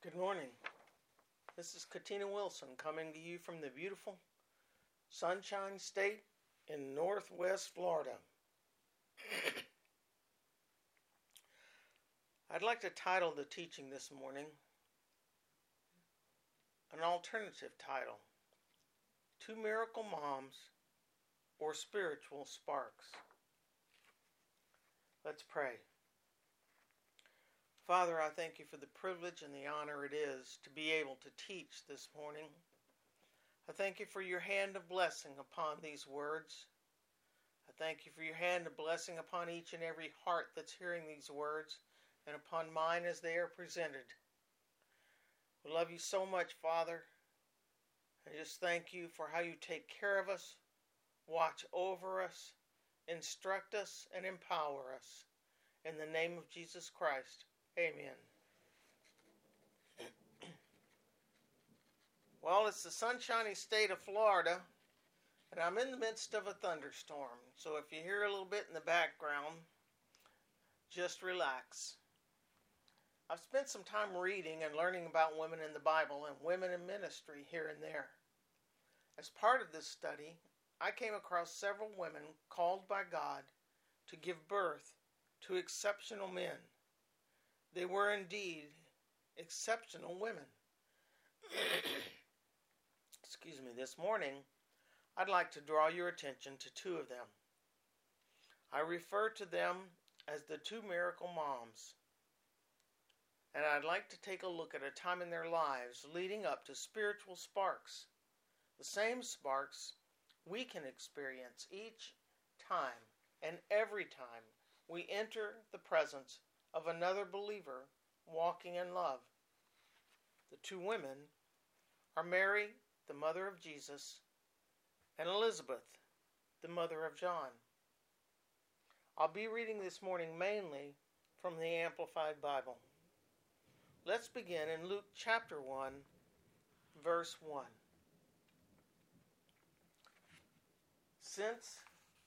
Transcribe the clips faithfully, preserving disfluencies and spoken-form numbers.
Good morning. This is Katina Wilson coming to you from the beautiful Sunshine State in Northwest Florida. I'd like to title the teaching this morning an alternative title, Two Miracle Moms or Spiritual Sparks. Let's pray. Father, I thank you for the privilege and the honor it is to be able to teach this morning. I thank you for your hand of blessing upon these words. I thank you for your hand of blessing upon each and every heart that's hearing these words and upon mine as they are presented. We love you so much, Father. I just thank you for how you take care of us, watch over us, instruct us, and empower us. In the name of Jesus Christ. Amen. Well, it's the sunshiny state of Florida, and I'm in the midst of a thunderstorm. So if you hear a little bit in the background, just relax. I've spent some time reading and learning about women in the Bible and women in ministry here and there. As part of this study, I came across several women called by God to give birth to exceptional men. They were indeed exceptional women. Excuse me. This morning, I'd like to draw your attention to two of them. I refer to them as the two miracle moms. And I'd like to take a look at a time in their lives leading up to spiritual sparks. The same sparks we can experience each time and every time we enter the presence of another believer walking in love. The two women are Mary, the mother of Jesus, and Elizabeth, the mother of John. I'll be reading this morning mainly from the Amplified Bible. Let's begin in Luke chapter one, verse one. Since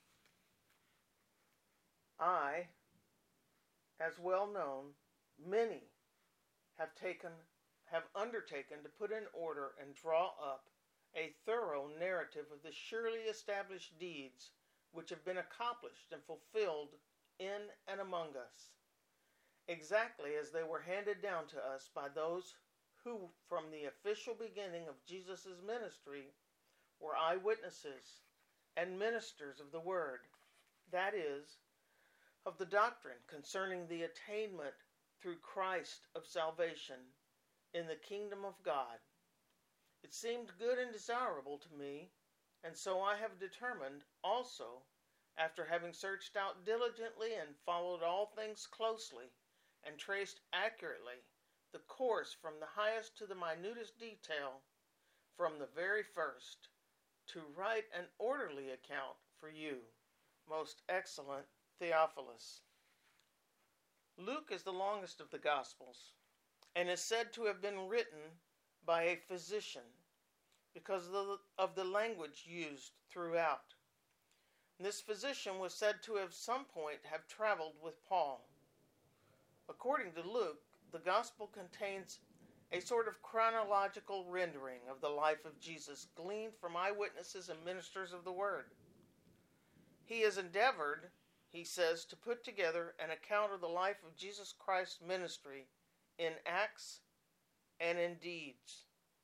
I, as well known, many have taken, have undertaken to put in order and draw up a thorough narrative of the surely established deeds which have been accomplished and fulfilled in and among us, exactly as they were handed down to us by those who, from the official beginning of Jesus' ministry, were eyewitnesses and ministers of the word, that is, of the doctrine concerning the attainment through Christ of salvation in the kingdom of God. It seemed good and desirable to me, and so I have determined also, after having searched out diligently and followed all things closely, and traced accurately the course from the highest to the minutest detail, from the very first, to write an orderly account for you, most excellent Theophilus. Luke is the longest of the Gospels, and is said to have been written by a physician because of the, of the language used throughout. This physician was said to have some point have traveled with Paul. According to Luke, the Gospel contains a sort of chronological rendering of the life of Jesus gleaned from eyewitnesses and ministers of the Word. He has endeavored, he says, to put together an account of the life of Jesus Christ's ministry in acts and in deeds.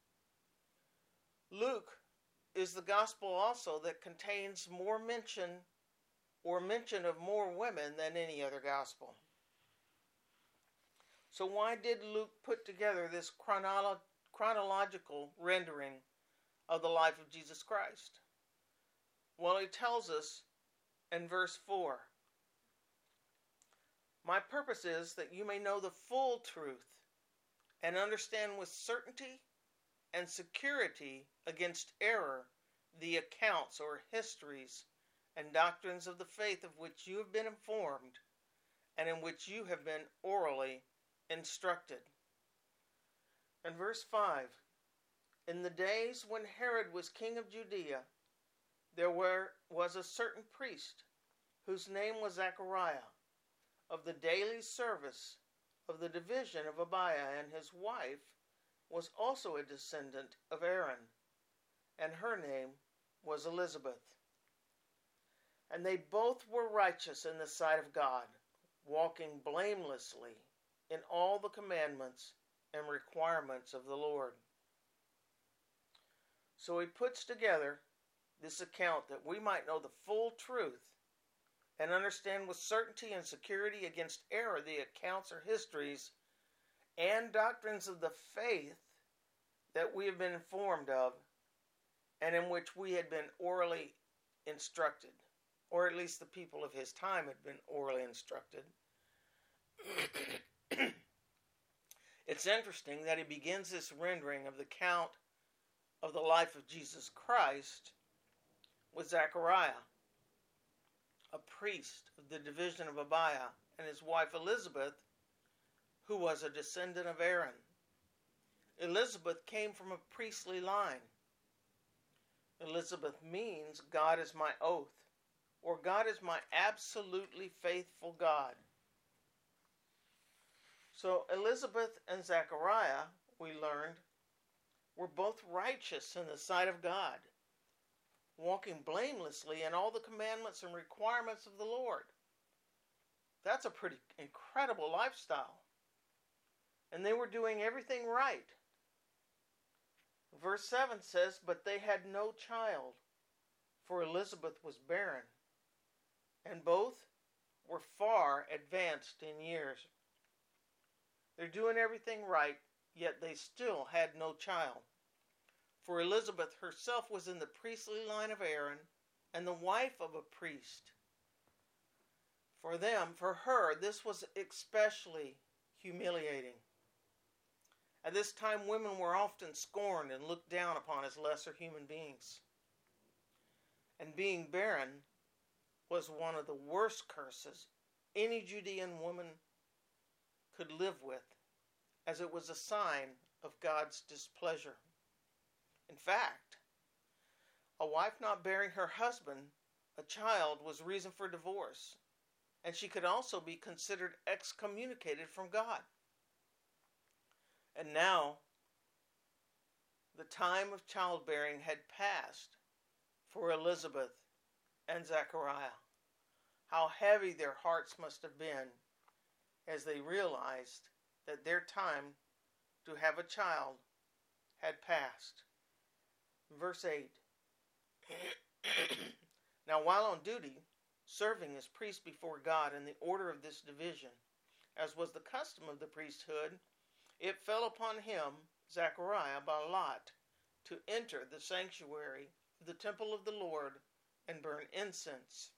Luke is the Gospel also that contains more mention or mention of more women than any other Gospel. So why did Luke put together this chronolo- chronological rendering of the life of Jesus Christ? Well, he tells us in verse four, my purpose is that you may know the full truth and understand with certainty and security against error the accounts or histories and doctrines of the faith of which you have been informed and in which you have been orally instructed. In verse five, in the days when Herod was king of Judea, there were, was a certain priest whose name was Zechariah, of the daily service of the division of Abiah, and his wife was also a descendant of Aaron, and her name was Elizabeth. And they both were righteous in the sight of God, walking blamelessly in all the commandments and requirements of the Lord. So he puts together this account that we might know the full truth and understand with certainty and security against error the accounts or histories and doctrines of the faith that we have been informed of and in which we had been orally instructed, or at least the people of his time had been orally instructed. It's interesting that he begins this rendering of the account of the life of Jesus Christ with Zechariah, a priest of the division of Abiah, and his wife Elizabeth, who was a descendant of Aaron. Elizabeth came from a priestly line. Elizabeth means God is my oath, or God is my absolutely faithful God. So Elizabeth and Zechariah, we learned, were both righteous in the sight of God, walking blamelessly in all the commandments and requirements of the Lord. That's a pretty incredible lifestyle. And they were doing everything right. Verse seven says, "But they had no child, for Elizabeth was barren, and both were far advanced in years." They're doing everything right, yet they still had no child. For Elizabeth herself was in the priestly line of Aaron and the wife of a priest. For them, for her, this was especially humiliating. At this time, women were often scorned and looked down upon as lesser human beings. And being barren was one of the worst curses any Judean woman could live with, as it was a sign of God's displeasure. In fact, a wife not bearing her husband a child was reason for divorce, and she could also be considered excommunicated from God. And now, the time of childbearing had passed for Elizabeth and Zechariah. How heavy their hearts must have been as they realized that their time to have a child had passed. Verse eight. Now while on duty, serving as priest before God in the order of this division, as was the custom of the priesthood, it fell upon him, Zechariah, by lot, to enter the sanctuary of the temple of the Lord and burn incense.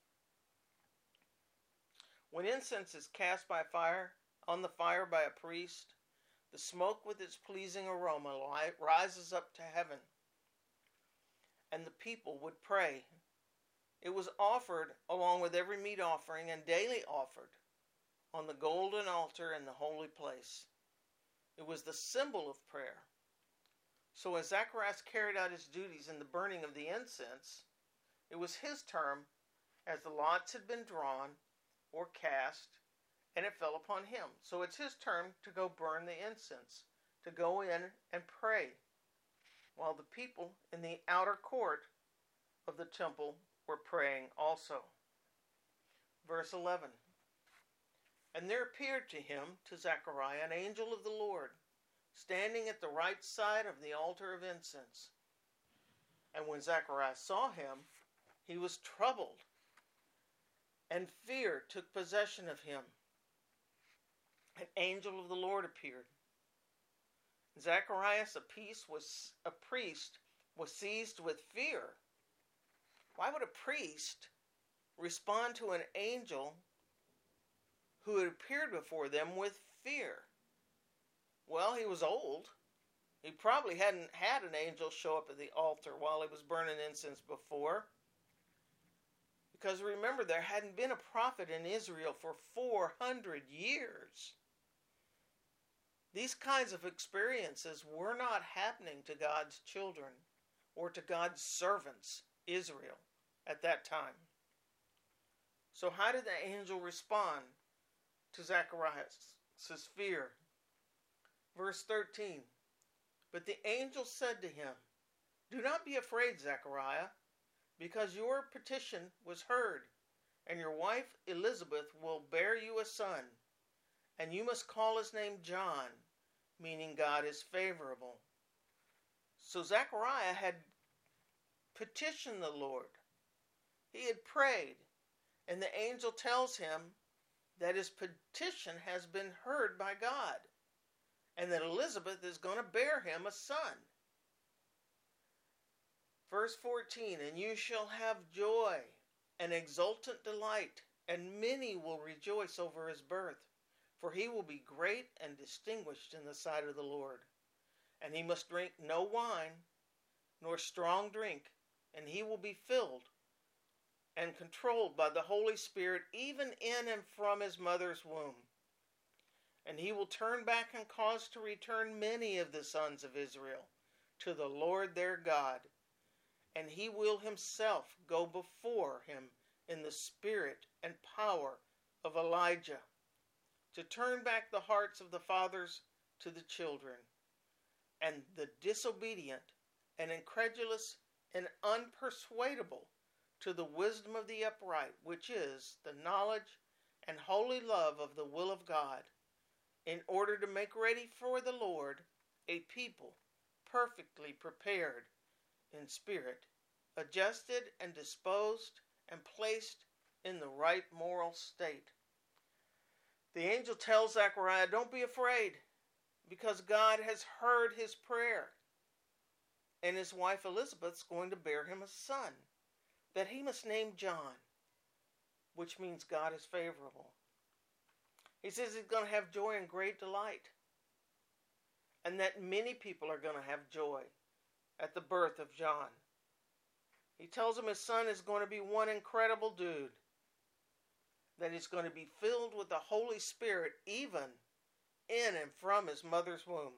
When incense is cast by fire on the fire by a priest, the smoke with its pleasing aroma rises up to heaven, and the people would pray. It was offered along with every meat offering and daily offered on the golden altar in the holy place. It was the symbol of prayer. So as Zacharias carried out his duties in the burning of the incense, it was his term, as the lots had been drawn or cast, and it fell upon him. So it's his turn to go burn the incense, to go in and pray, while the people in the outer court of the temple were praying also. Verse eleven. And there appeared to him, to Zechariah, an angel of the Lord, standing at the right side of the altar of incense. And when Zechariah saw him, he was troubled, and fear took possession of him. An angel of the Lord appeared. Zacharias, a priest, was a priest, was seized with fear. Why would a priest respond to an angel who had appeared before them with fear? Well, he was old. He probably hadn't had an angel show up at the altar while he was burning incense before. Because remember, there hadn't been a prophet in Israel for four hundred years. These kinds of experiences were not happening to God's children or to God's servants, Israel, at that time. So how did the angel respond to Zacharias' fear? Verse thirteen. But the angel said to him, "Do not be afraid, Zechariah, because your petition was heard, and your wife Elizabeth will bear you a son, and you must call his name John," meaning God is favorable. So Zechariah had petitioned the Lord. He had prayed, and the angel tells him that his petition has been heard by God, and that Elizabeth is going to bear him a son. Verse fourteen, "And you shall have joy and exultant delight, and many will rejoice over his birth, for he will be great and distinguished in the sight of the Lord. And he must drink no wine, nor strong drink, and he will be filled and controlled by the Holy Spirit even in and from his mother's womb. And he will turn back and cause to return many of the sons of Israel to the Lord their God. And he will himself go before him in the spirit and power of Elijah, to turn back the hearts of the fathers to the children, and the disobedient and incredulous and unpersuadable to the wisdom of the upright, which is the knowledge and holy love of the will of God, in order to make ready for the Lord a people perfectly prepared in spirit, adjusted and disposed and placed in the right moral state." The angel tells Zechariah, don't be afraid, because God has heard his prayer, and his wife Elizabeth's going to bear him a son that he must name John, which means God is favorable. He says he's going to have joy and great delight, and that many people are going to have joy at the birth of John. He tells him his son is going to be one incredible dude, that he's going to be filled with the Holy Spirit even in and from his mother's womb,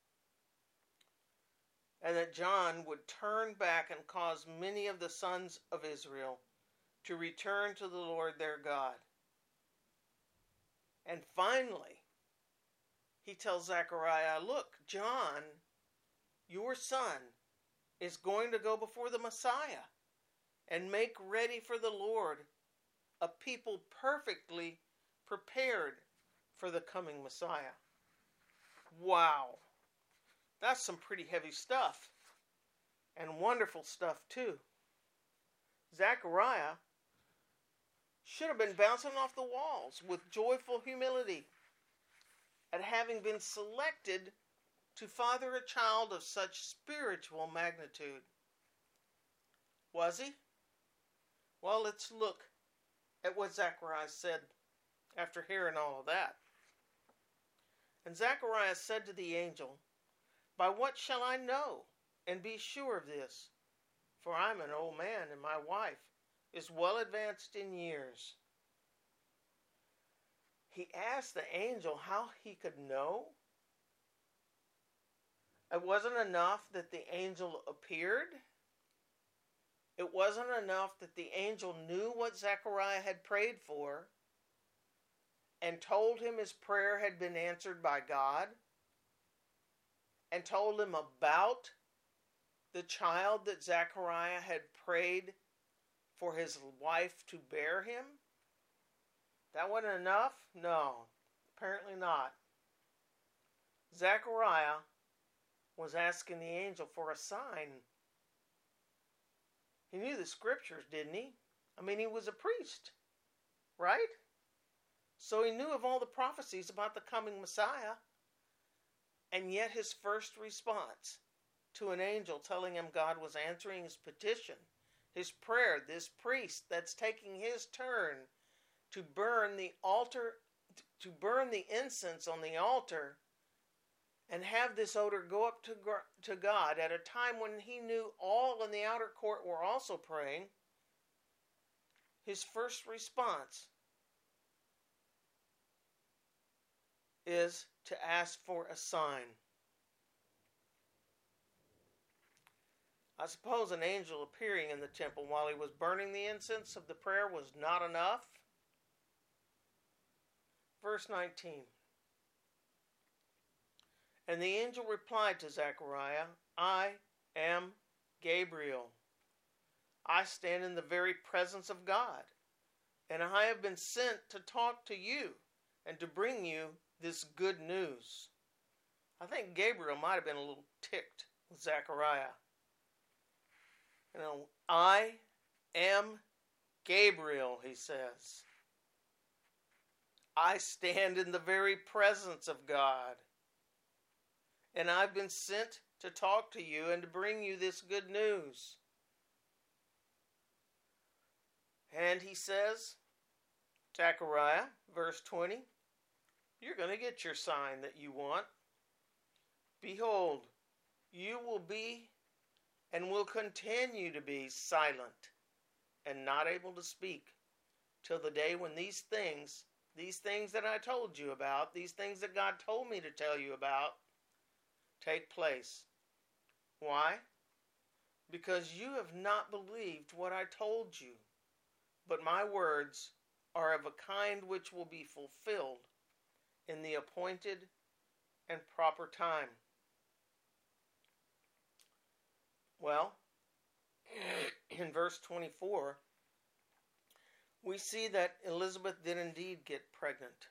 and that John would turn back and cause many of the sons of Israel to return to the Lord their God. And finally, he tells Zechariah, look, John, your son, is going to go before the Messiah and make ready for the Lord a people perfectly prepared for the coming Messiah. Wow. That's some pretty heavy stuff. And wonderful stuff too. Zechariah should have been bouncing off the walls with joyful humility at having been selected to father a child of such spiritual magnitude. Was he? Well, let's look at what Zechariah said after hearing all of that. "And Zechariah said to the angel, By what shall I know and be sure of this? For I'm an old man, and my wife is well advanced in years." He asked the angel how he could know. It wasn't enough that the angel appeared. It wasn't enough that the angel knew what Zechariah had prayed for and told him his prayer had been answered by God and told him about the child that Zechariah had prayed for his wife to bear him. That wasn't enough? No, apparently not. Zechariah was asking the angel for a sign. He knew the scriptures, didn't he? I mean, he was a priest, right? So he knew of all the prophecies about the coming Messiah. And yet his first response to an angel telling him God was answering his petition, his prayer, this priest that's taking his turn to burn the altar, to burn the incense on the altar and have this odor go up to, to God at a time when he knew all in the outer court were also praying. His first response is to ask for a sign. I suppose an angel appearing in the temple while he was burning the incense of the prayer was not enough. Verse nineteen. And the angel replied to Zechariah, I am Gabriel. I stand in the very presence of God, and I have been sent to talk to you and to bring you this good news. I think Gabriel might have been a little ticked with Zechariah. You know, I am Gabriel, he says. I stand in the very presence of God. And I've been sent to talk to you and to bring you this good news. And he says, Zechariah, verse twenty, you're going to get your sign that you want. Behold, you will be and will continue to be silent and not able to speak till the day when these things, these things that I told you about, these things that God told me to tell you about, take place. Why? Because you have not believed what I told you, but my words are of a kind which will be fulfilled in the appointed and proper time. Well, in verse twenty-four, we see that Elizabeth did indeed get pregnant.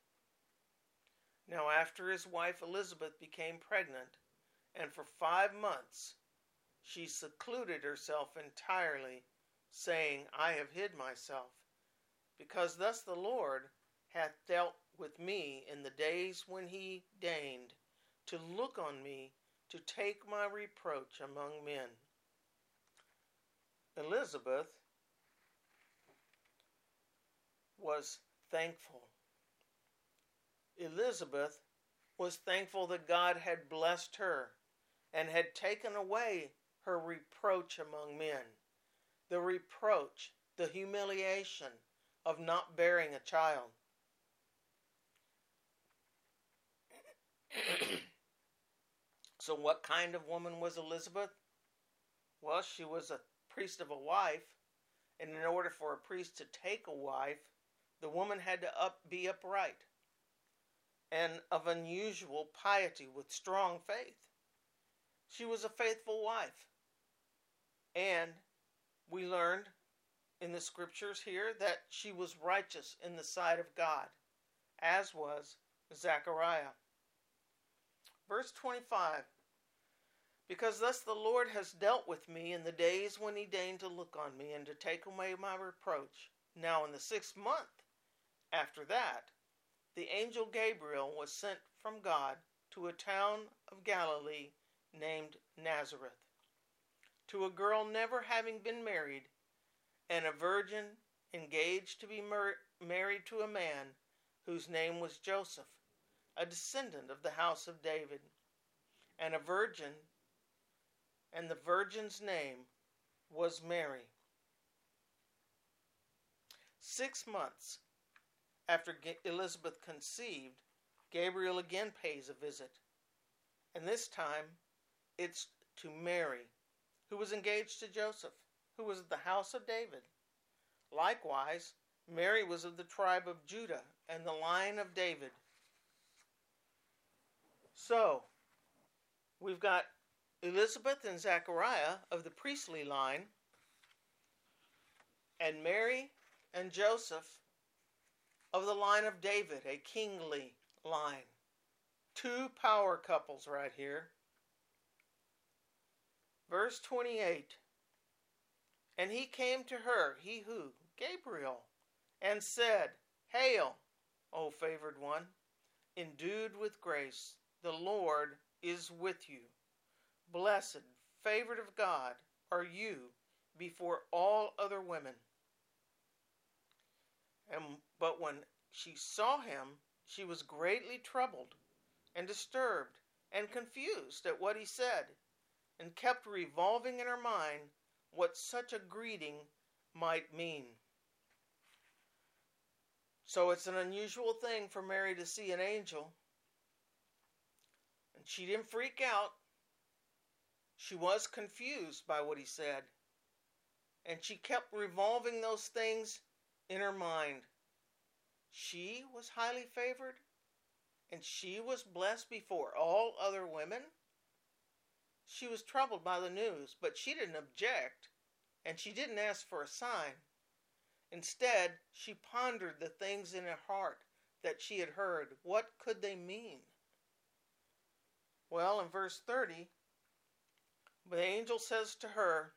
Now, after his wife Elizabeth became pregnant, and for five months she secluded herself entirely, saying, I have hid myself, because thus the Lord hath dealt with me in the days when he deigned to look on me to take my reproach among men. Elizabeth was thankful. Elizabeth was thankful that God had blessed her and had taken away her reproach among men. The reproach, the humiliation of not bearing a child. So what kind of woman was Elizabeth? Well, she was a priest of a wife, and in order for a priest to take a wife, the woman had to up, be upright and of unusual piety with strong faith. She was a faithful wife. And we learned in the scriptures here that she was righteous in the sight of God, as was Zechariah. Verse twenty-five, because thus the Lord has dealt with me in the days when he deigned to look on me and to take away my reproach. Now in the sixth month after that, the angel Gabriel was sent from God to a town of Galilee named Nazareth, to a girl never having been married, and a virgin engaged to be mar- married to a man whose name was Joseph, a descendant of the house of David, and a virgin, and the virgin's name was Mary. Six months after Elizabeth conceived, Gabriel again pays a visit, and this time it's to Mary, who was engaged to Joseph, who was of the house of David. Likewise, Mary was of the tribe of Judah and the line of David. So, we've got Elizabeth and Zechariah of the priestly line, and Mary and Joseph of the line of David, a kingly line. Two power couples right here. Verse twenty-eight, and he came to her, he who? Gabriel, and said, Hail, O favored one, endued with grace, the Lord is with you. Blessed, favored of God, are you before all other women. And but when she saw him, she was greatly troubled and disturbed and confused at what he said, and kept revolving in her mind what such a greeting might mean. So it's an unusual thing for Mary to see an angel. And she didn't freak out. She was confused by what he said. And she kept revolving those things in her mind. She was highly favored, and she was blessed before all other women? She was troubled by the news, but she didn't object, and she didn't ask for a sign. Instead, she pondered the things in her heart that she had heard. What could they mean? Well, in verse thirty, the angel says to her,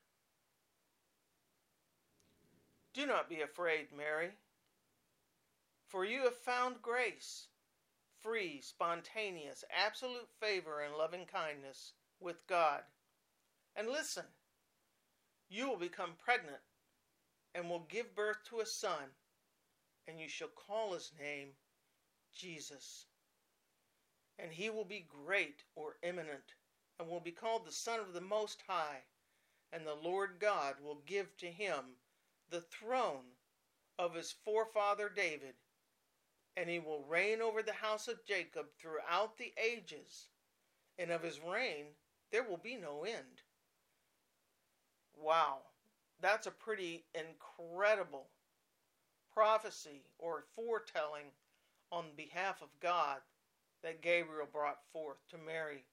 "Do not be afraid, Mary, for you have found grace, free, spontaneous, absolute favor and loving kindness with God. And listen, you will become pregnant and will give birth to a son, and you shall call his name Jesus. And he will be great or eminent, and will be called the Son of the Most High. And the Lord God will give to him the throne of his forefather David, and he will reign over the house of Jacob throughout the ages, and of his reign there will be no end." Wow, that's a pretty incredible prophecy or foretelling on behalf of God that Gabriel brought forth to Mary.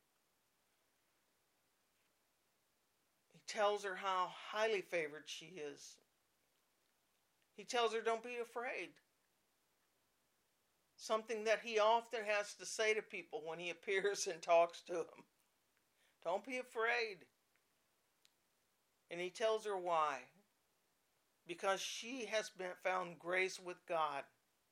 He tells her how highly favored she is. He tells her, don't be afraid. Something that he often has to say to people when he appears and talks to them. Don't be afraid. And he tells her why. Because she has been found grace with God.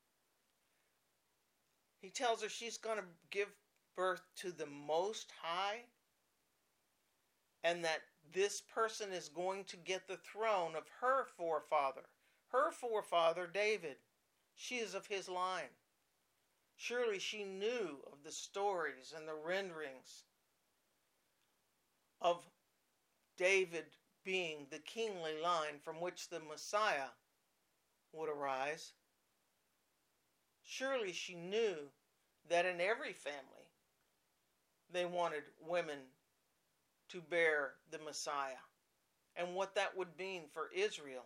He tells her she's going to give birth to the Most High, and that this person is going to get the throne of her forefather. Her forefather, David. She is of his line. Surely she knew of the stories and the renderings of David being the kingly line from which the Messiah would arise. Surely she knew that in every family they wanted women to bear the Messiah, and what that would mean for Israel.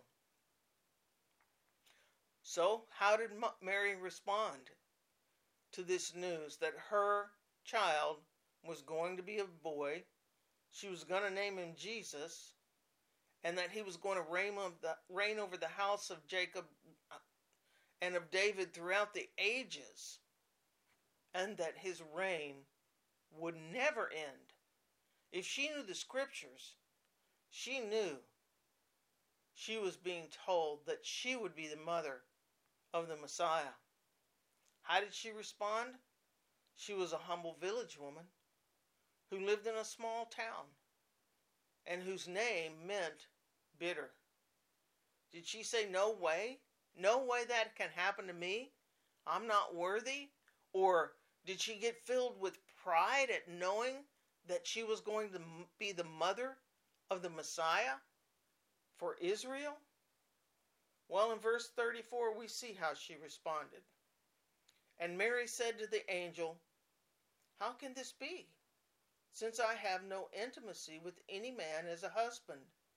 So, how did Mary respond to this news that her child was going to be a boy, she was going to name him Jesus, and that he was going to reign, of the, reign over the house of Jacob and of David throughout the ages, and that his reign would never end? If she knew the scriptures, she knew she was being told that she would be the mother of the Messiah. How did she respond? She was a humble village woman who lived in a small town and whose name meant bitter. Did she say, no way? No way that can happen to me? I'm not worthy? Or did she get filled with pride at knowing that she was going to be the mother of the Messiah for Israel? Well, in verse thirty-four, we see how she responded. And Mary said to the angel, "How can this be, since I have no intimacy with any man as a husband?"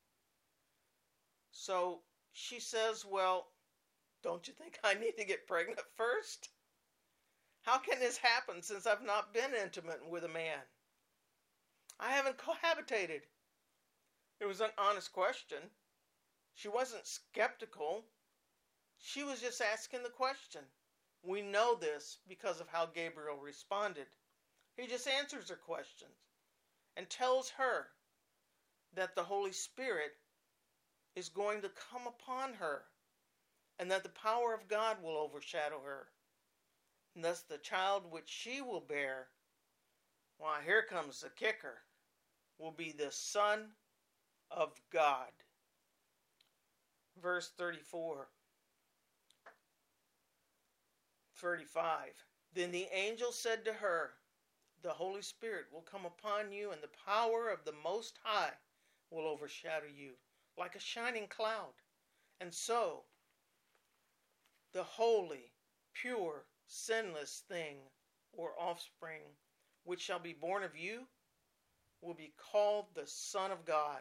So she says, well, don't you think I need to get pregnant first? How can this happen since I've not been intimate with a man? I haven't cohabitated. It was an honest question. She wasn't skeptical. She was just asking the question. We know this because of how Gabriel responded. He just answers her questions and tells her that the Holy Spirit is going to come upon her and that the power of God will overshadow her. And thus the child which she will bear, why, here comes the kicker, will be the Son of God. Verse thirty-four. thirty-five. Then the angel said to her, the Holy Spirit will come upon you, and the power of the Most High will overshadow you like a shining cloud. And so, the holy, pure, sinless thing or offspring which shall be born of you will be called the Son of God.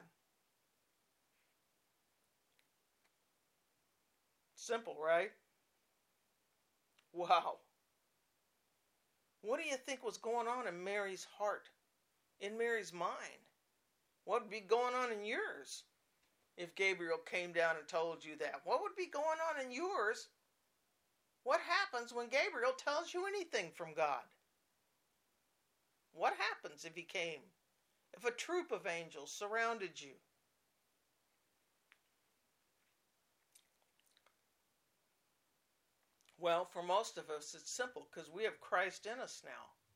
Simple, right? Wow. What do you think was going on in Mary's heart, in Mary's mind? What would be going on in yours if Gabriel came down and told you that? What would be going on in yours? What happens when Gabriel tells you anything from God? What happens if he came? If a troop of angels surrounded you? Well, for most of us, it's simple because we have Christ in us now.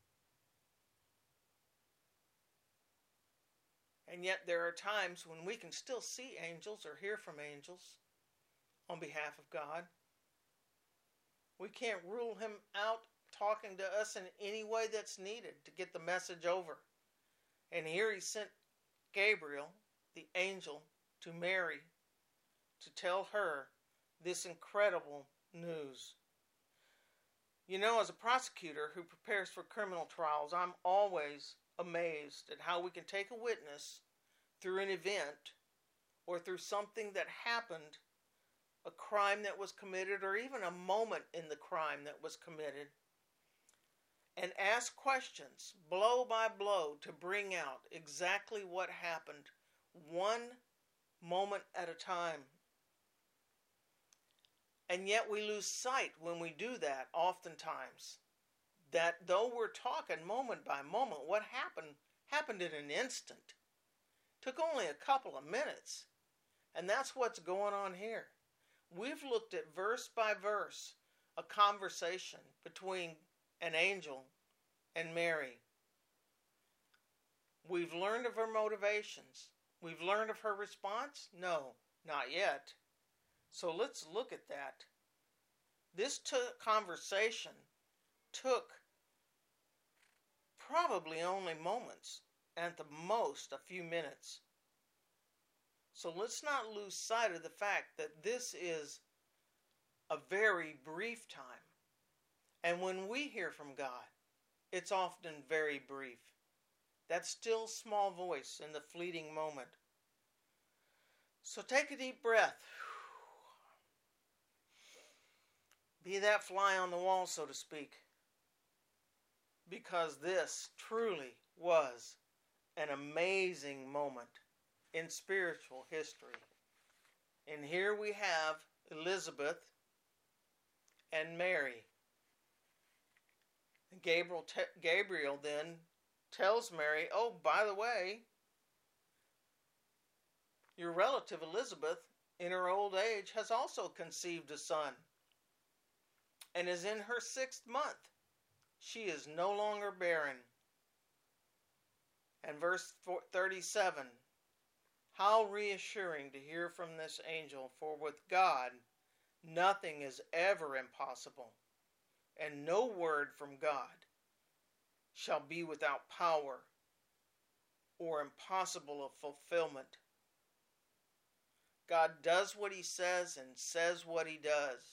And yet there are times when we can still see angels or hear from angels on behalf of God. We can't rule him out talking to us in any way that's needed to get the message over. And here he sent Gabriel, the angel, to Mary to tell her this incredible news. You know, as a prosecutor who prepares for criminal trials, I'm always amazed at how we can take a witness through an event or through something that happened, a crime that was committed, or even a moment in the crime that was committed, and ask questions blow by blow to bring out exactly what happened, one moment at a time. And yet we lose sight when we do that oftentimes, that though we're talking moment by moment, what happened happened in an instant. Took only a couple of minutes. And that's what's going on here. We've looked at verse by verse a conversation between an angel and Mary. We've learned of her motivations. We've learned of her response? No, not yet. So let's look at that. This t- conversation took probably only moments, at the most a few minutes. So let's not lose sight of the fact that this is a very brief time. And when we hear from God, it's often very brief. That still small voice in the fleeting moment. So take a deep breath. Be that fly on the wall, so to speak. Because this truly was an amazing moment in spiritual history. And here we have Elizabeth and Mary. Gabriel, te- Gabriel then tells Mary, oh, by the way, your relative Elizabeth, in her old age, has also conceived a son and is in her sixth month. She is no longer barren. And verse thirty-seven, how reassuring to hear from this angel, for with God nothing is ever impossible, and no word from God shall be without power or impossible of fulfillment. God does what he says and says what he does.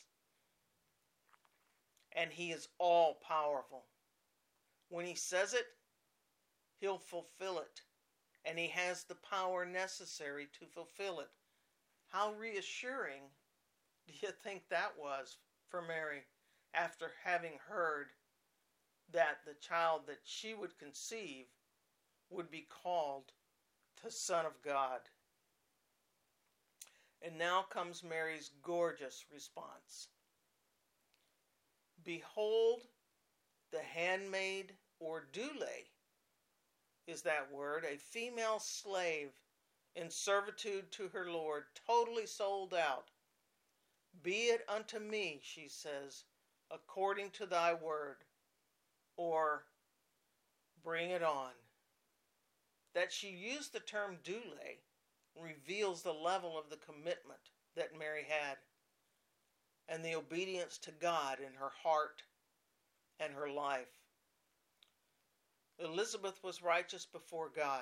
And he is all powerful. When he says it, he'll fulfill it. And he has the power necessary to fulfill it. How reassuring do you think that was for Mary after having heard that the child that she would conceive would be called the Son of God? And now comes Mary's gorgeous response. Behold, the handmaid, or doule, is that word, a female slave in servitude to her Lord, totally sold out. Be it unto me, she says, according to thy word, or bring it on. That she used the term doule reveals the level of the commitment that Mary had and the obedience to God in her heart and her life. Elizabeth was righteous before God.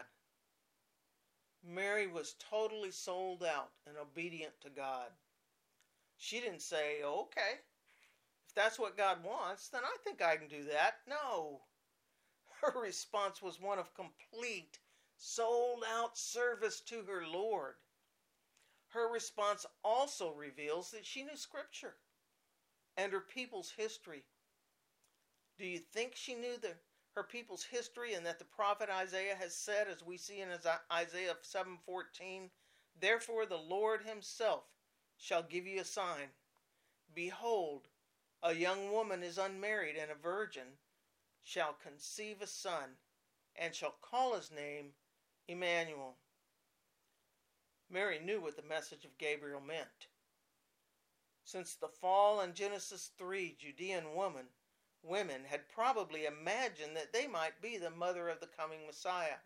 Mary was totally sold out and obedient to God. She didn't say, okay, if that's what God wants, then I think I can do that. No. Her response was one of complete, sold out service to her Lord. Her response also reveals that she knew Scripture and her people's history. Do you think she knew the, her people's history, and that the prophet Isaiah has said, as we see in Isaiah seven fourteen, therefore the Lord himself shall give you a sign. Behold, a young woman is unmarried and a virgin, shall conceive a son, and shall call his name Emmanuel. Mary knew what the message of Gabriel meant. Since the fall in Genesis three, Judean woman, women had probably imagined that they might be the mother of the coming Messiah.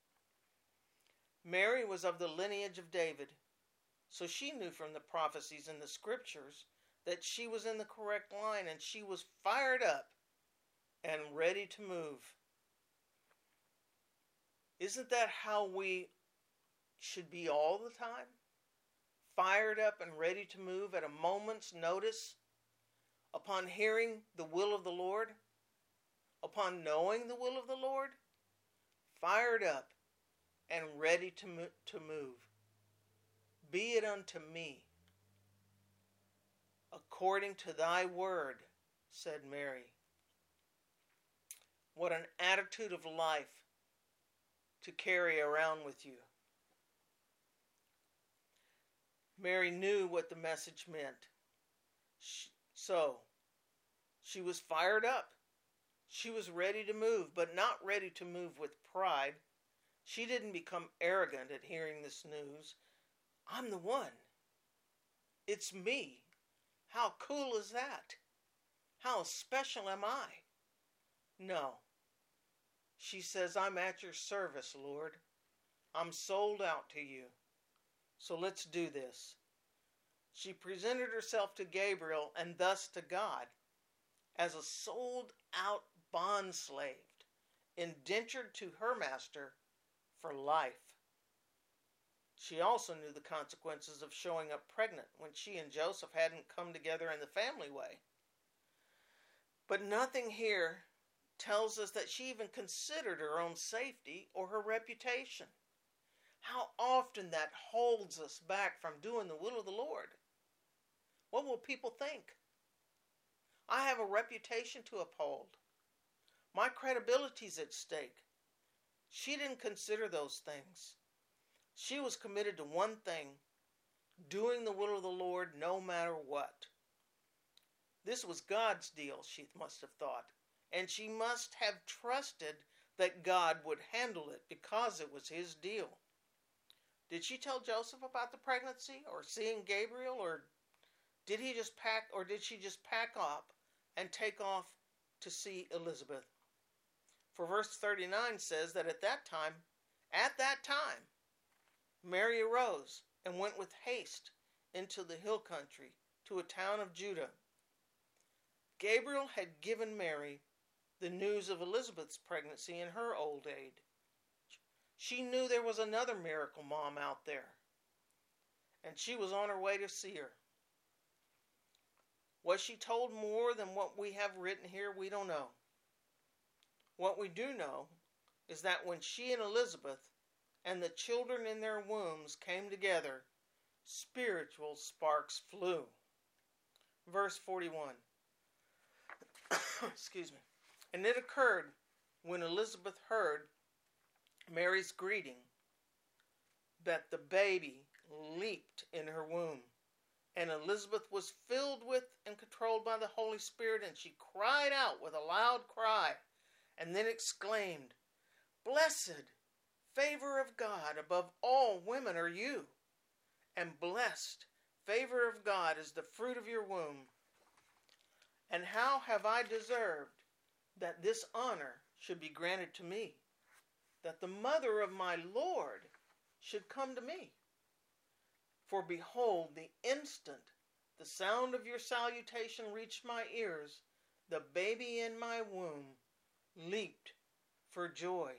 Mary was of the lineage of David, so she knew from the prophecies in the scriptures that she was in the correct line, and she was fired up and ready to move. Isn't that how we should be all the time? Fired up and ready to move at a moment's notice, upon hearing the will of the Lord, upon knowing the will of the Lord, fired up and ready to mo- to move. Be it unto me, according to thy word, said Mary. What an attitude of life to carry around with you. Mary knew what the message meant. She, so, she was fired up. She was ready to move, but not ready to move with pride. She didn't become arrogant at hearing this news. I'm the one. It's me. How cool is that? How special am I? No. She says, I'm at your service, Lord. I'm sold out to you. So let's do this. She presented herself to Gabriel and thus to God as a sold-out bondslave, indentured to her master for life. She also knew the consequences of showing up pregnant when she and Joseph hadn't come together in the family way. But nothing here tells us that she even considered her own safety or her reputation. How often that holds us back from doing the will of the Lord. What will people think? I have a reputation to uphold. My credibility's at stake. She didn't consider those things. She was committed to one thing, doing the will of the Lord no matter what. This was God's deal, she must have thought, and she must have trusted that God would handle it because it was his deal. Did she tell Joseph about the pregnancy or seeing Gabriel, or did he just pack, or did she just pack up and take off to see Elizabeth? For verse thirty-nine says that at that time, at that time, Mary arose and went with haste into the hill country to a town of Judah. Gabriel had given Mary the news of Elizabeth's pregnancy in her old age. She knew there was another miracle mom out there, and she was on her way to see her. Was she told more than what we have written here? We don't know. What we do know is that when she and Elizabeth and the children in their wombs came together, spiritual sparks flew. Verse forty-one. Excuse me. And it occurred when Elizabeth heard Mary's greeting that the baby leaped in her womb, and Elizabeth was filled with and controlled by the Holy Spirit, and she cried out with a loud cry, and then exclaimed, Blessed, favor of God above all women are you, and blessed, favor of God is the fruit of your womb. And how have I deserved that this honor should be granted to me, that the mother of my Lord should come to me? For behold, the instant the sound of your salutation reached my ears, the baby in my womb leaped for joy.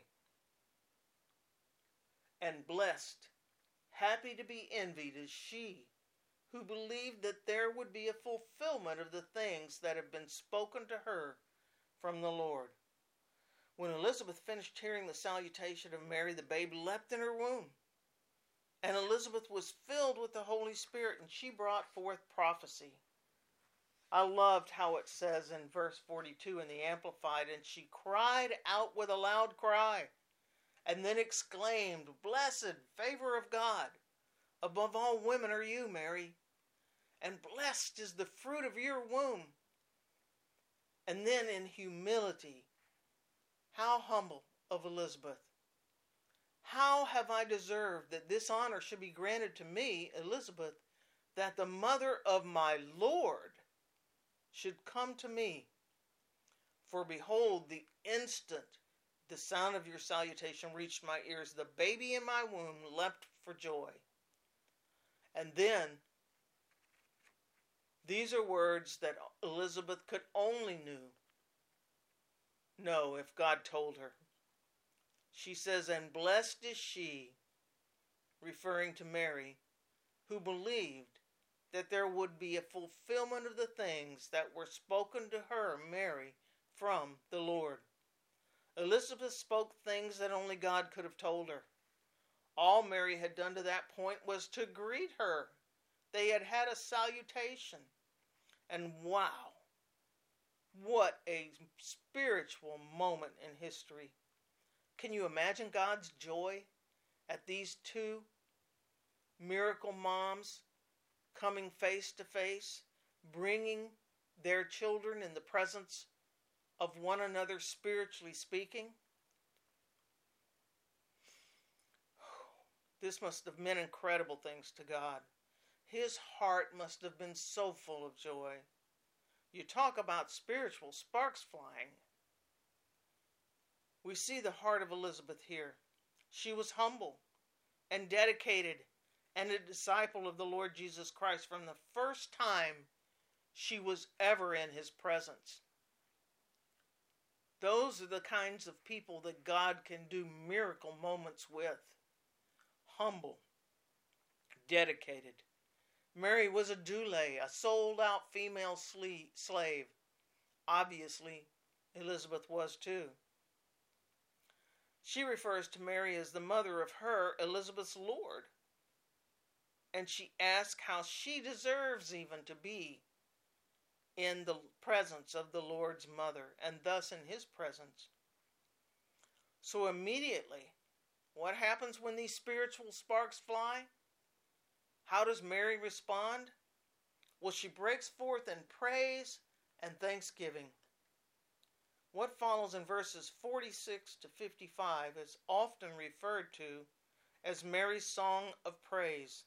And blessed, happy to be envied is she who believed that there would be a fulfillment of the things that have been spoken to her from the Lord. When Elizabeth finished hearing the salutation of Mary, the babe leapt in her womb. And Elizabeth was filled with the Holy Spirit, and she brought forth prophecy. I loved how it says in verse forty-two in the Amplified, and she cried out with a loud cry, and then exclaimed, Blessed, favor of God, above all women are you, Mary, and blessed is the fruit of your womb. And then in humility, how humble of Elizabeth. How have I deserved that this honor should be granted to me, Elizabeth, that the mother of my Lord should come to me? For behold, the instant the sound of your salutation reached my ears, the baby in my womb leapt for joy. And then, these are words that Elizabeth could only knew, know if God told her. She says, and blessed is she, referring to Mary, who believed that there would be a fulfillment of the things that were spoken to her, Mary, from the Lord. Elizabeth spoke things that only God could have told her. All Mary had done to that point was to greet her. They had had a salutation. And wow, what a spiritual moment in history. Can you imagine God's joy at these two miracle moms coming face to face, bringing their children in the presence of one another, spiritually speaking? This must have meant incredible things to God. His heart must have been so full of joy. You talk about spiritual sparks flying. We see the heart of Elizabeth here. She was humble and dedicated and a disciple of the Lord Jesus Christ from the first time she was ever in his presence. Those are the kinds of people that God can do miracle moments with. Humble, dedicated. Mary was a doule, a sold-out female slave. Obviously, Elizabeth was too. She refers to Mary as the mother of her, Elizabeth's Lord. And she asks how she deserves even to be in the presence of the Lord's mother, and thus in his presence. So immediately, what happens when these spiritual sparks fly? How does Mary respond? Well, she breaks forth in praise and thanksgiving. What follows in verses forty-six to fifty-five is often referred to as Mary's song of praise.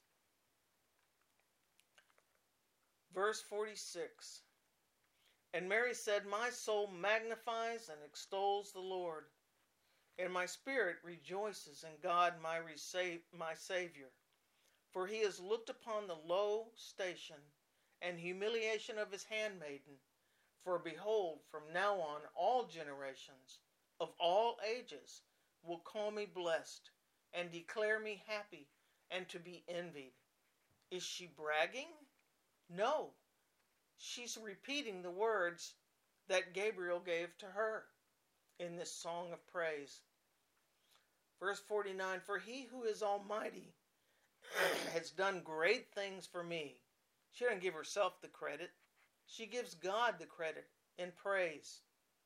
Verse forty-six, and Mary said, my soul magnifies and extols the Lord, and my spirit rejoices in God my, resa- my Savior. For he has looked upon the low station and humiliation of his handmaiden. For behold, from now on all generations of all ages will call me blessed and declare me happy and to be envied. Is she bragging? No. She's repeating the words that Gabriel gave to her in this song of praise. Verse forty-nine, for he who is almighty has done great things for me. She doesn't give herself the credit. She gives God the credit in praise.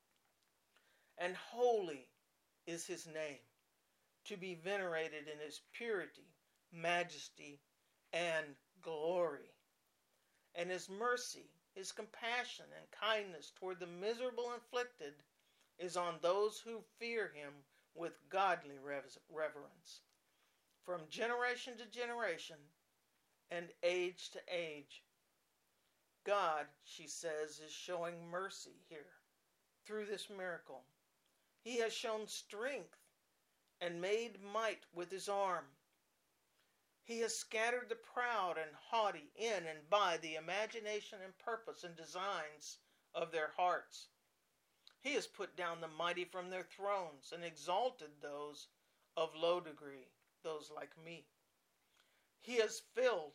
And holy is his name, to be venerated in his purity, majesty, and glory. And his mercy, his compassion, and kindness toward the miserable afflicted is on those who fear him with godly reverence. From generation to generation and age to age, God, she says, is showing mercy here through this miracle. He has shown strength and made might with his arm. He has scattered the proud and haughty in and by the imagination and purpose and designs of their hearts. He has put down the mighty from their thrones and exalted those of low degree, those like me. He has filled,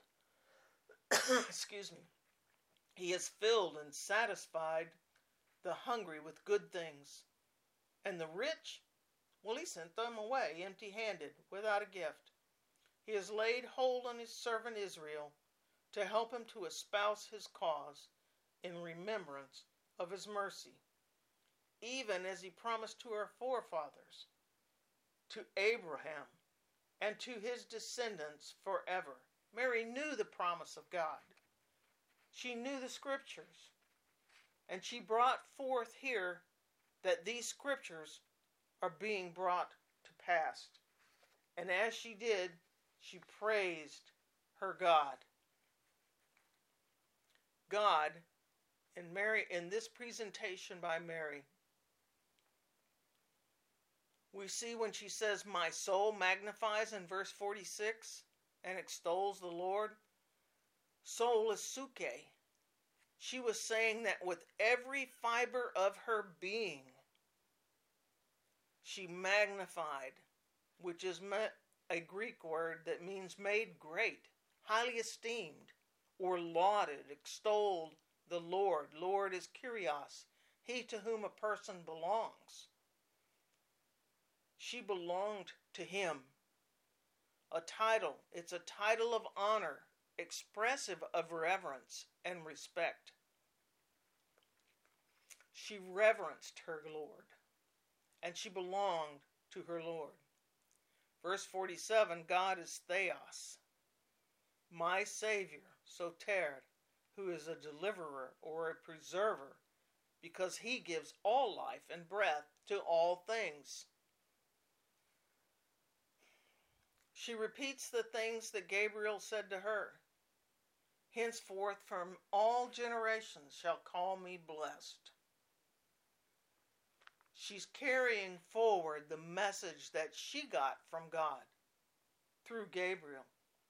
excuse me, he has filled and satisfied the hungry with good things. And the rich, well, he sent them away empty-handed, without a gift. He has laid hold on his servant Israel to help him to espouse his cause, in remembrance of his mercy, even as he promised to our forefathers, to Abraham, and to his descendants forever. Mary knew the promise of God. She knew the scriptures. And she brought forth here that these scriptures are being brought to pass. And as she did, she praised her God. God, in Mary, in this presentation by Mary, we see when she says, "My soul magnifies," in verse forty-six, and extols the Lord. Soul is suke. She was saying that with every fiber of her being, she magnified, which is a Greek word that means made great, highly esteemed, or lauded, extolled the Lord. Lord is Kyrios, he to whom a person belongs. She belonged to him. A title. It's a title of honor, expressive of reverence and respect. She reverenced her Lord, and she belonged to her Lord. Verse forty-seven, God is Theos, my Savior, soter, who is a deliverer or a preserver, because he gives all life and breath to all things. She repeats the things that Gabriel said to her. Henceforth from all generations shall call me blessed. She's carrying forward the message that she got from God through Gabriel.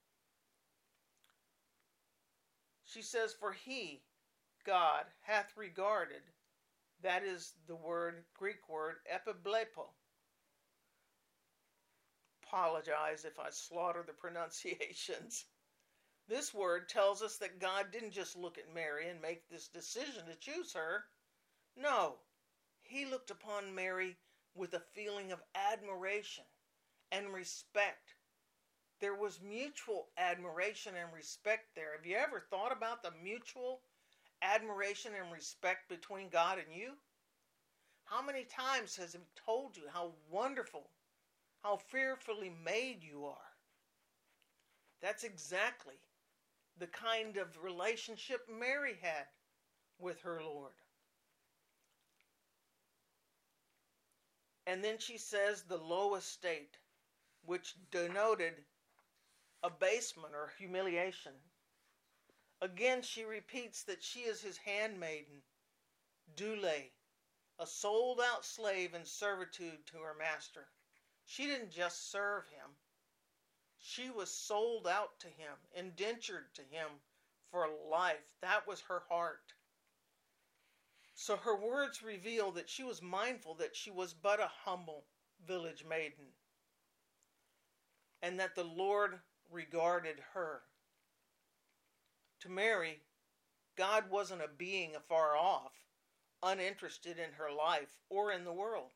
She says, for he, God, hath regarded, that is the word, Greek word, epiblepo. Apologize if I slaughter the pronunciations. This word tells us that God didn't just look at Mary and make this decision to choose her. No, he looked upon Mary with a feeling of admiration and respect. There was mutual admiration and respect there. Have you ever thought about the mutual admiration and respect between God and you? How many times has he told you how wonderful, how fearfully made you are? That's exactly the kind of relationship Mary had with her Lord. And then she says the low estate, which denoted abasement or humiliation. Again, she repeats that she is his handmaiden, doule, a sold-out slave in servitude to her master. She didn't just serve him. She was sold out to him, indentured to him for life. That was her heart. So her words reveal that she was mindful that she was but a humble village maiden, and that the Lord regarded her. To Mary, God wasn't a being afar off, uninterested in her life or in the world.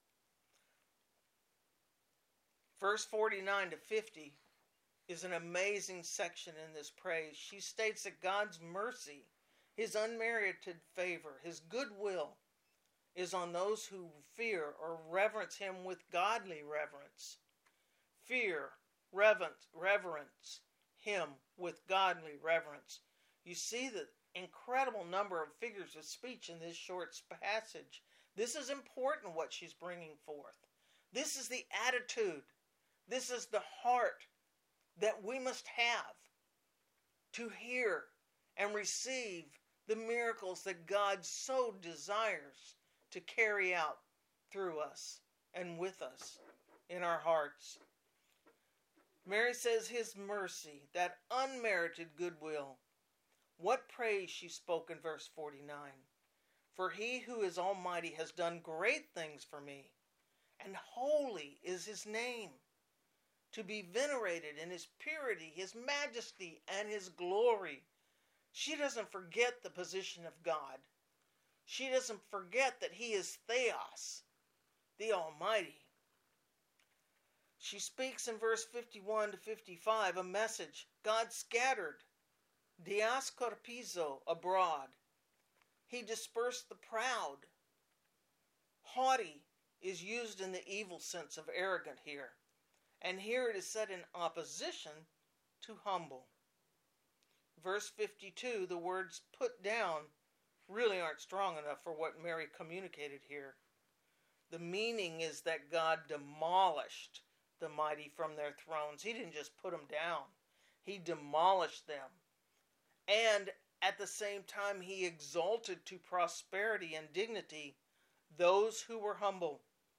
Verse forty-nine to fifty is an amazing section in this praise. She states that God's mercy, his unmerited favor, his goodwill is on those who fear or reverence him with godly reverence. Fear, reverence, reverence him with godly reverence. You see the incredible number of figures of speech in this short passage. This is important what she's bringing forth. This is the attitude. This is the heart that we must have to hear and receive the miracles that God so desires to carry out through us and with us in our hearts. Mary says his mercy, that unmerited goodwill. What praise she spoke in verse forty-nine. For he who is almighty has done great things for me, and holy is his name, to be venerated in his purity, his majesty, and his glory. She doesn't forget the position of God. She doesn't forget that he is Theos, the Almighty. She speaks in verse fifty-one to fifty-five a message. God scattered, dias corpizo, abroad. He dispersed the proud. Haughty is used in the evil sense of arrogant here, and here it is set in opposition to humble. Verse fifty-two, the words put down really aren't strong enough for what Mary communicated here. The meaning is that God demolished the mighty from their thrones. He didn't just put them down. He demolished them. And at the same time, he exalted to prosperity and dignity those who were humble.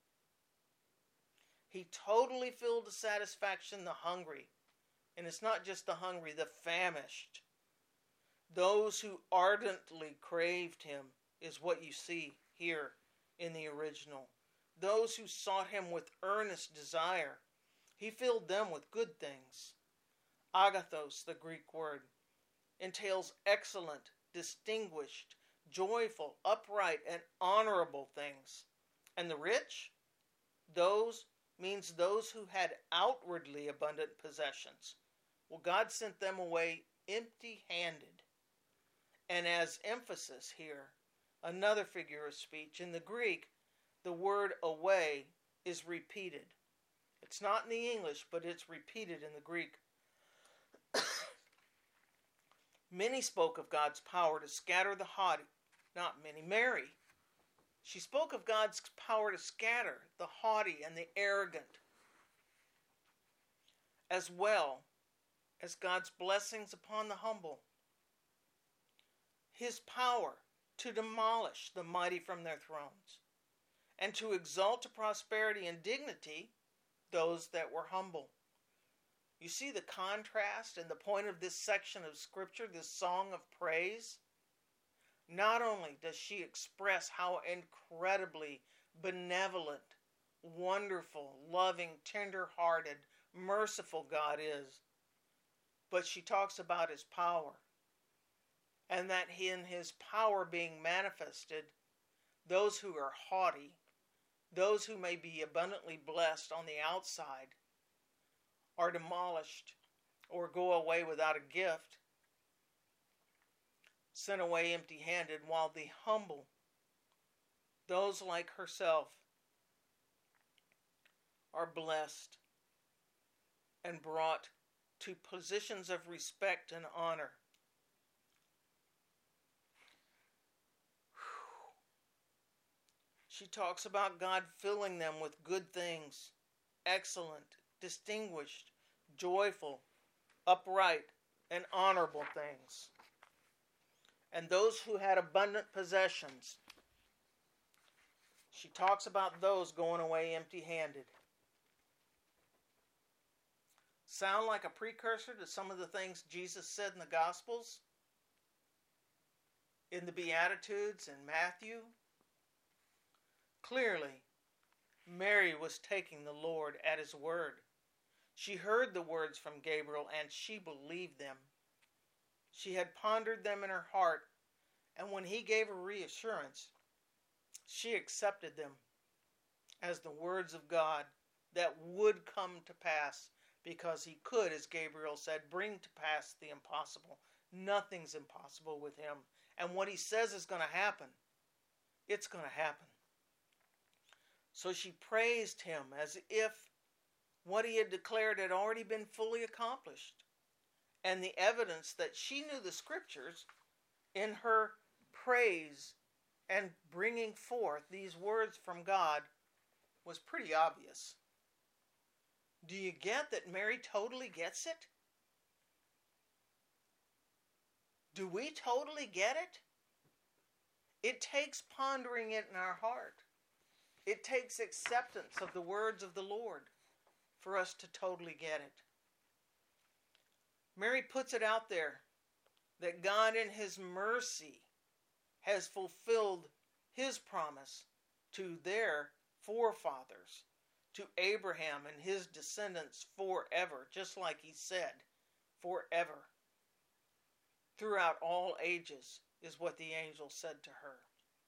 He totally filled to satisfaction the hungry. And it's not just the hungry, the famished. Those who ardently craved him is what you see here in the original. Those who sought him with earnest desire. He filled them with good things. Agathos, the Greek word, entails excellent, distinguished, joyful, upright, and honorable things. And the rich? Those means those who had outwardly abundant possessions. Well, God sent them away empty-handed. And as emphasis here, another figure of speech, in the Greek, the word away is repeated. It's not in the English, but it's repeated in the Greek. Many spoke of God's power to scatter the haughty. Not many, Mary. She spoke of God's power to scatter the haughty and the arrogant, as well as God's blessings upon the humble. His power to demolish the mighty from their thrones, and to exalt to prosperity and dignity those that were humble. You see the contrast and the point of this section of Scripture, this song of praise? Not only does she express how incredibly benevolent, wonderful, loving, tender-hearted, merciful God is, but she talks about his power, and that in his power being manifested, those who are haughty, those who may be abundantly blessed on the outside, are demolished or go away without a gift, sent away empty-handed, while the humble, those like herself, are blessed and brought to positions of respect and honor. She talks about God filling them with good things, excellent, distinguished, joyful, upright, and honorable things. And those who had abundant possessions, she talks about those going away empty-handed. Sound like a precursor to some of the things Jesus said in the Gospels? In the Beatitudes in Matthew? Clearly, Mary was taking the Lord at his word. She heard the words from Gabriel and she believed them. She had pondered them in her heart, and when he gave her reassurance, she accepted them as the words of God that would come to pass, because he could, as Gabriel said, bring to pass the impossible. Nothing's impossible with him. And what he says is going to happen, it's going to happen. So she praised him as if what he had declared had already been fully accomplished. And the evidence that she knew the scriptures in her praise and bringing forth these words from God was pretty obvious. Do you get that Mary totally gets it? Do we totally get it? It takes pondering it in our heart. It takes acceptance of the words of the Lord for us to totally get it. Mary puts it out there that God in his mercy has fulfilled his promise to their forefathers, to Abraham and his descendants forever, just like he said, forever. Throughout all ages is what the angel said to her.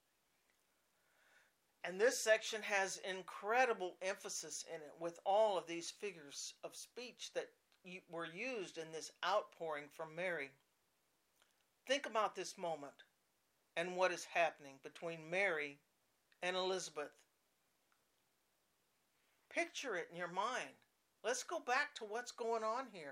And this section has incredible emphasis in it with all of these figures of speech that were used in this outpouring from Mary. Think about this moment and what is happening between Mary and Elizabeth. Picture it in your mind. Let's go back to what's going on here.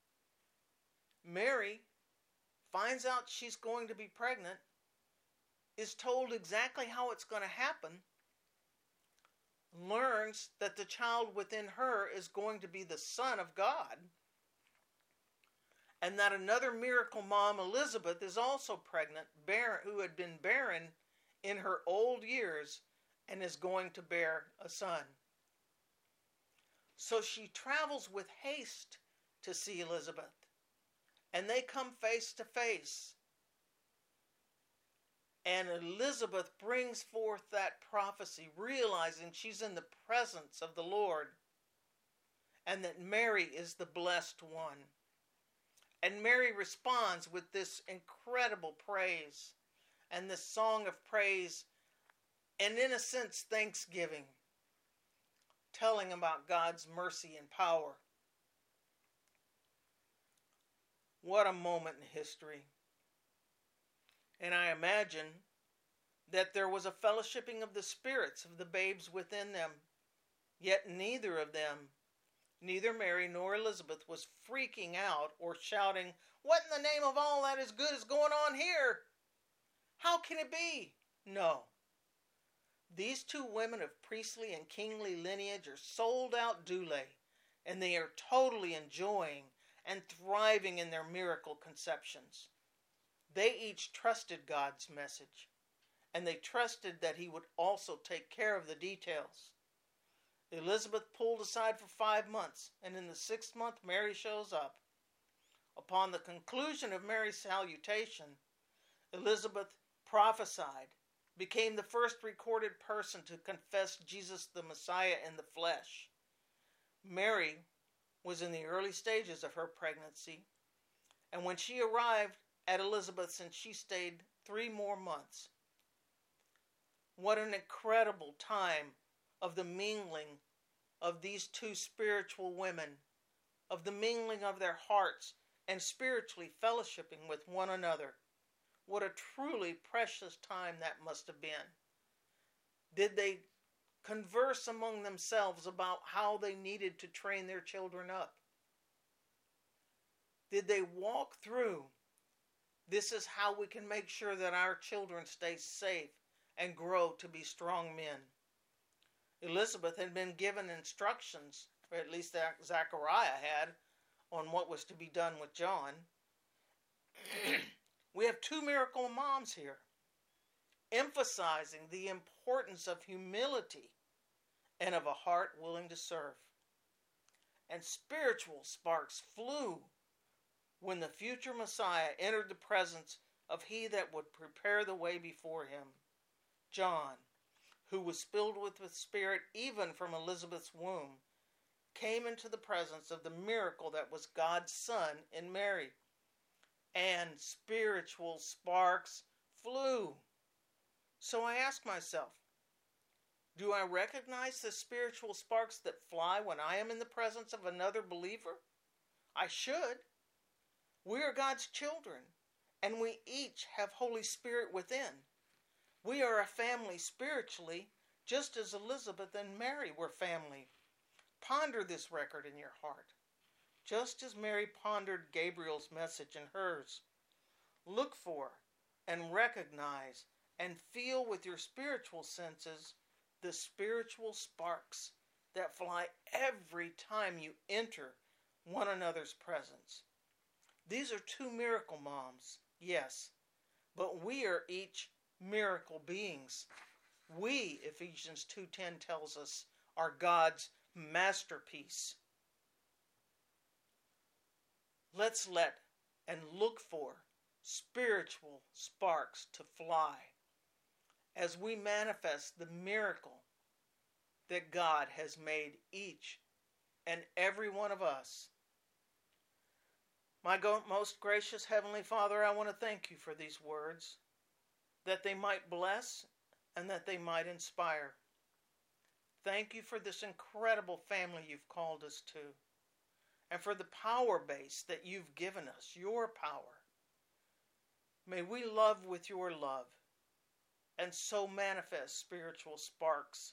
Mary finds out she's going to be pregnant, is told exactly how it's going to happen, learns that the child within her is going to be the Son of God, and that another miracle mom, Elizabeth, is also pregnant, barren, who had been barren in her old years and is going to bear a son. So she travels with haste to see Elizabeth, and they come face to face. And Elizabeth brings forth that prophecy, realizing she's in the presence of the Lord, and that Mary is the blessed one. And Mary responds with this incredible praise, and this song of praise, and in a sense, thanksgiving, telling about God's mercy and power. What a moment in history. And I imagine that there was a fellowshipping of the spirits of the babes within them. Yet neither of them, neither Mary nor Elizabeth, was freaking out or shouting, "What in the name of all that is good is going on here? How can it be?" No. These two women of priestly and kingly lineage are sold out doule, and they are totally enjoying and thriving in their miracle conceptions. They each trusted God's message, and they trusted that He would also take care of the details. Elizabeth pulled aside for five months, and in the sixth month Mary shows up. Upon the conclusion of Mary's salutation, Elizabeth prophesied, became the first recorded person to confess Jesus the Messiah in the flesh. Mary was in the early stages of her pregnancy, and when she arrived at Elizabeth's, and she stayed three more months. What an incredible time of the mingling of these two spiritual women, of the mingling of their hearts and spiritually fellowshipping with one another. What a truly precious time that must have been. Did they converse among themselves about how they needed to train their children up? Did they walk through, this is how we can make sure that our children stay safe and grow to be strong men? Elizabeth had been given instructions, or at least Zachariah had, on what was to be done with John. We have two miracle moms here, emphasizing the importance of humility and of a heart willing to serve. And spiritual sparks flew when the future Messiah entered the presence of He that would prepare the way before Him. John, who was filled with the Spirit even from Elizabeth's womb, came into the presence of the miracle that was God's Son in Mary. And spiritual sparks flew. So I ask myself, do I recognize the spiritual sparks that fly when I am in the presence of another believer? I should. We are God's children, and we each have Holy Spirit within. We are a family spiritually, just as Elizabeth and Mary were family. Ponder this record in your heart, just as Mary pondered Gabriel's message in hers. Look for and recognize and feel with your spiritual senses the spiritual sparks that fly every time you enter one another's presence. These are two miracle moms, yes, but we are each miracle beings. We, Ephesians two ten tells us, are God's masterpiece. Let's let and look for spiritual sparks to fly as we manifest the miracle that God has made each and every one of us. My most gracious Heavenly Father, I want to thank you for these words, that they might bless and that they might inspire. Thank you for this incredible family you've called us to, and for the power base that you've given us, your power. May we love with your love, and so manifest spiritual sparks.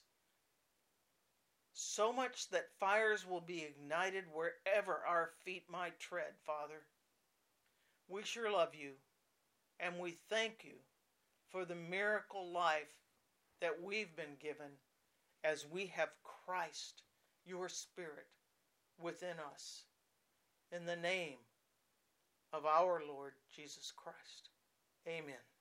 So much that fires will be ignited wherever our feet might tread, Father. We sure love you, and we thank you for the miracle life that we've been given as we have Christ, your Spirit, within us. In the name of our Lord Jesus Christ. Amen.